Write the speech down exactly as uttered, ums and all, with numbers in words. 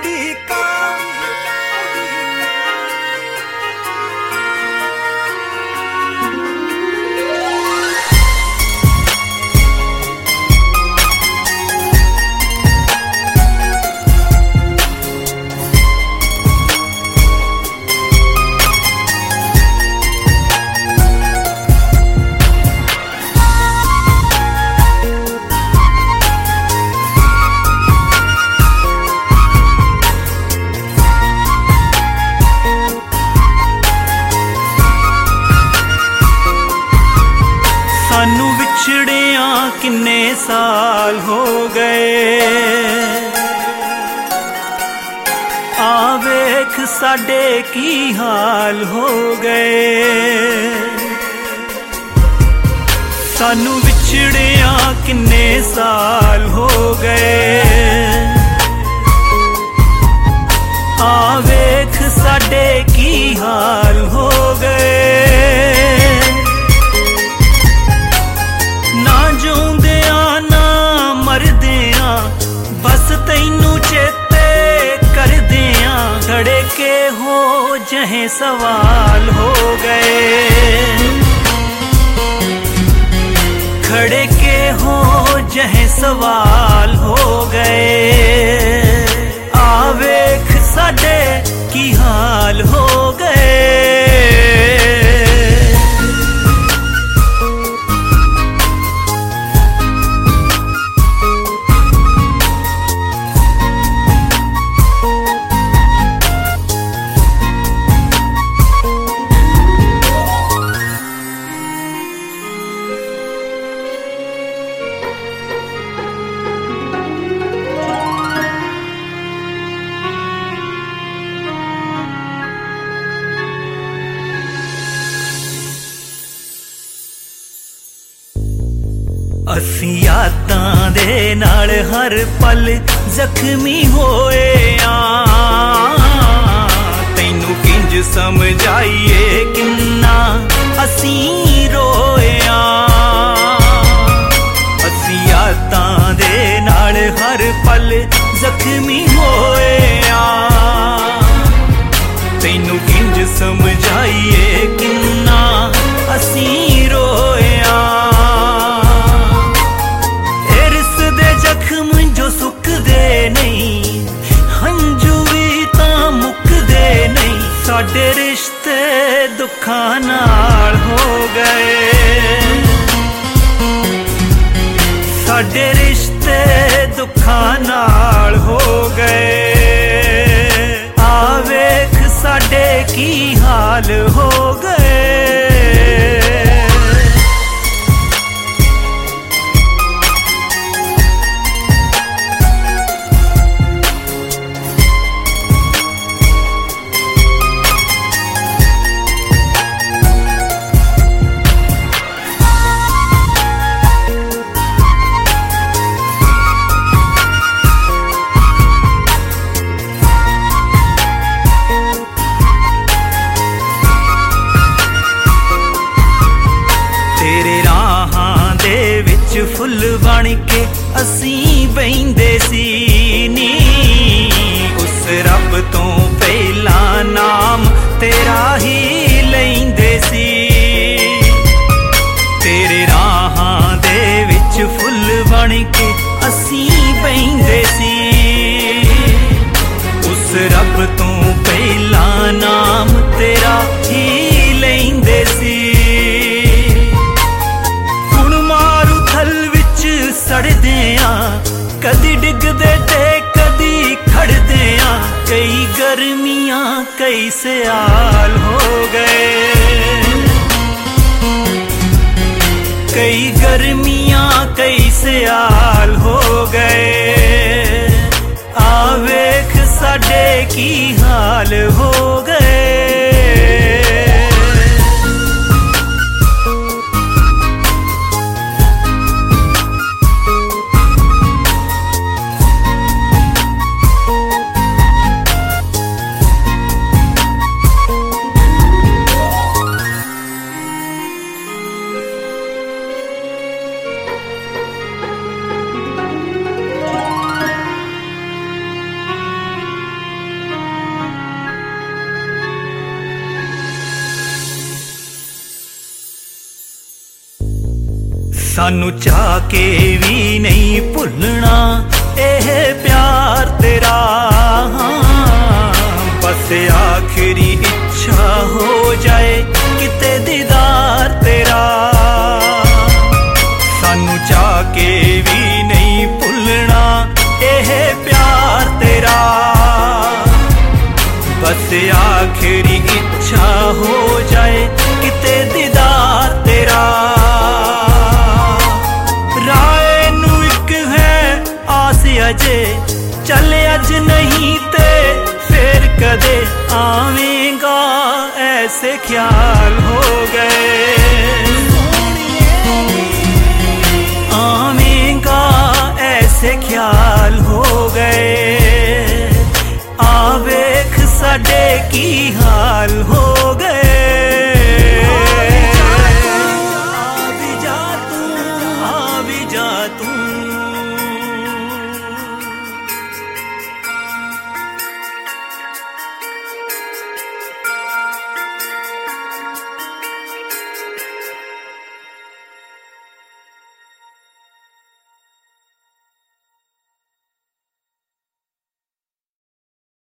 उड़ीका सानू विछड़िया किन्ने साल हो गए, आ वेख साडे की हाल हो गए। सानू विछड़िया किन्ने साल हो गए, आ वेख साडे की हाल हो गए। बस तैनू चेते कर दिया, खड़े के हो जहे सवाल हो गए, खड़े के हो जहे सवाल हो गए। आवेख साडे की हाल हो गए। असी यादां दे नाल हर पल जख्मी होए आ, तैनू किंज समझाइए किन्ना असी रोए आ। असी यादां दे नाल हर पल जख्मी होए आ, तैनू किंज समझाइए किन्ना असी रोए आ। जख्म जो सुकदे नहीं, हंजू भी तां मुकदे नहीं, साडे रिश्ते दुखां नाल हो गए, साडे रिश्ते दुखां नाल हो गए। आवेख साडे की हाल हो गए। फुल बन के असी बहिंदे सी नी, उस रब तो पहला नाम तेरा ही लैंदे सी। तेरे राहां दे विच फुल बन के असी बहिंदे सी, उस रब तो पहला नाम तेरा ही लैंदे सी। सड़दे आ कदी डिगदे ते कदी खड़दे आ, कई गर्मियां कई सियाल हो गए, कई गर्मियां कई सियाल हो गए। आवेख साडे की हाल हो गए। सानू चाह के भी नहीं भुलना एह प्यार तेरा। बस आखिरी इच्छा हो जाए किते दीदार तेरा। सानू चाह के भी नहीं भुलना एह प्यार तेरा। बस आखिरी इच्छा हो जाए किते दीदार तेरा। राय नू इक है आस अजे चल अज नहीं ते फिर कदे आवेगा ऐसे ख्याल